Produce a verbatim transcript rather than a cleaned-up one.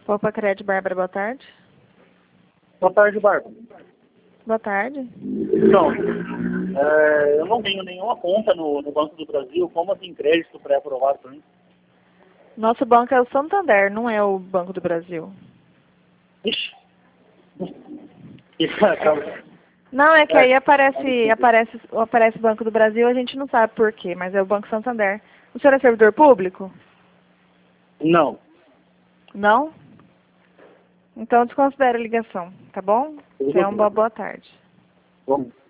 Opa, Crédito, Bárbara, boa tarde. Boa tarde, Bárbara. Boa tarde. Então, é, eu não tenho nenhuma conta no, no Banco do Brasil. Como assim crédito pré-aprovado para mim? Nosso banco é o Santander, não é o Banco do Brasil. Ixi. Isso acaba. Não, é que aí aparece, aparece, aparece o Banco do Brasil, a gente não sabe por quê, mas é o Banco Santander. O senhor é servidor público? Não. Não? Então desconsidere a ligação, tá bom? Tenha uma boa, boa tarde. Vamos.